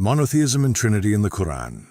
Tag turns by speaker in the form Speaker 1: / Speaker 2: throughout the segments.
Speaker 1: Monotheism and Trinity in the Quran.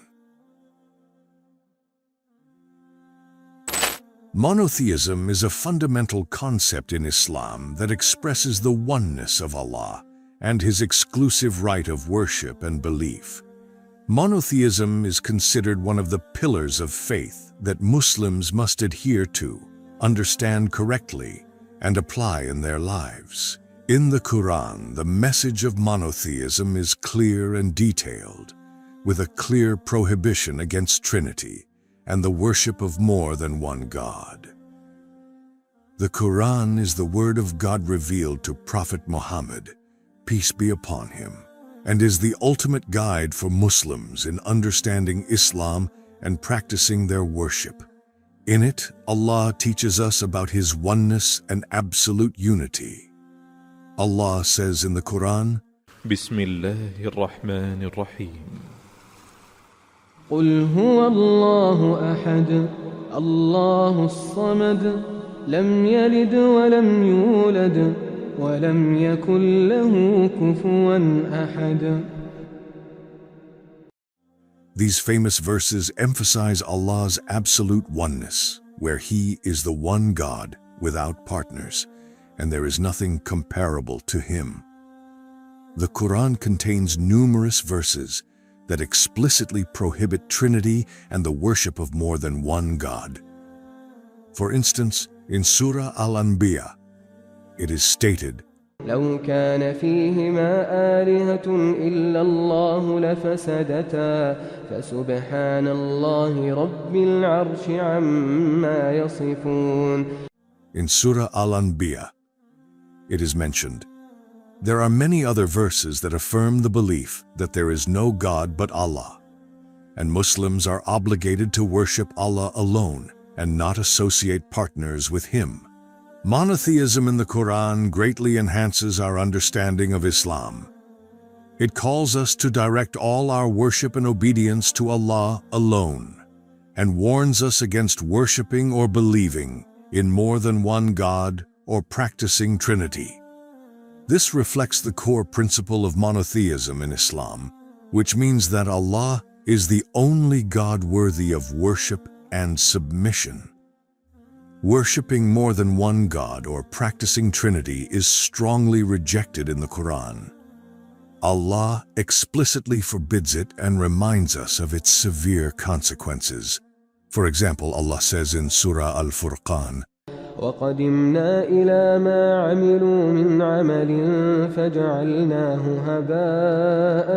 Speaker 1: Monotheism is a fundamental concept in Islam that expresses the oneness of Allah and His exclusive right of worship and belief. Monotheism is considered one of the pillars of faith that Muslims must adhere to, understand correctly, and apply in their lives. In the Quran, the message of monotheism is clear and detailed, with a clear prohibition against Trinity and the worship of more than one God. The Quran is the word of God revealed to Prophet Muhammad, peace be upon him, and is the ultimate guide for Muslims in understanding Islam and practicing their worship. In it, Allah teaches us about His oneness and absolute unity. Allah says in the Quran,
Speaker 2: Bismillahir Rahmanir Rahim.
Speaker 3: قل هو الله أحد الله الصمد لم يلد ولم يولد ولم يكن له كفوا أحد.
Speaker 1: These famous verses emphasize Allah's absolute oneness, where He is the one God without partners, and there is nothing comparable to Him. The Quran contains numerous verses that explicitly prohibit Trinity and the worship of more than one God. For instance, in Surah Al-Anbiya, it is stated,
Speaker 3: لو كان فيهما آلهة إلا الله لفسدتا فسبحان الله رب العرش عما يصفون.
Speaker 1: In Surah Al-Anbiya, it is mentioned, there are many other verses that affirm the belief that there is no God but Allah, and Muslims are obligated to worship Allah alone and not associate partners with Him. Monotheism in the Quran greatly enhances our understanding of Islam. It calls us to direct all our worship and obedience to Allah alone, and warns us against worshiping or believing in more than one God or practicing Trinity. This reflects the core principle of monotheism in Islam, which means that Allah is the only God worthy of worship and submission. Worshipping more than one God or practicing Trinity is strongly rejected in the Quran. Allah explicitly forbids it and reminds us of its severe consequences. For example, Allah says in Surah Al-Furqan,
Speaker 3: وقدمنا إلى ما عملوا من عمل فجعلناه هباء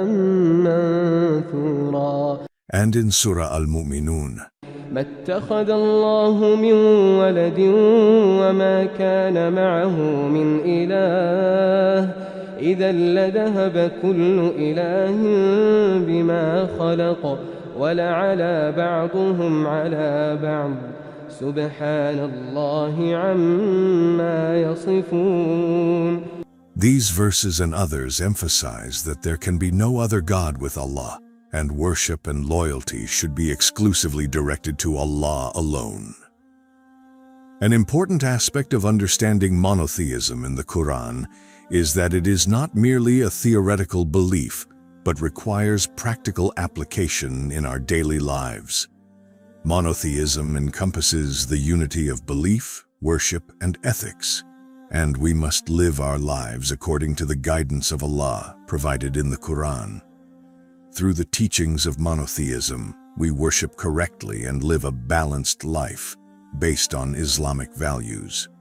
Speaker 3: منثورا.
Speaker 1: And in Surah Al-Mu'minun,
Speaker 3: ما اتخذ الله من ولد وما كان معه من إله إذا لذهب كل إله بما خلق ولعلى بعضهم على بعض سبحان الله عما يصفون.
Speaker 1: These verses and others emphasize that there can be no other God with Allah, and worship and loyalty should be exclusively directed to Allah alone. An important aspect of understanding monotheism in the Quran is that it is not merely a theoretical belief, but requires practical application in our daily lives. Monotheism encompasses the unity of belief, worship, and ethics, and we must live our lives according to the guidance of Allah provided in the Quran. Through the teachings of monotheism, we worship correctly and live a balanced life based on Islamic values.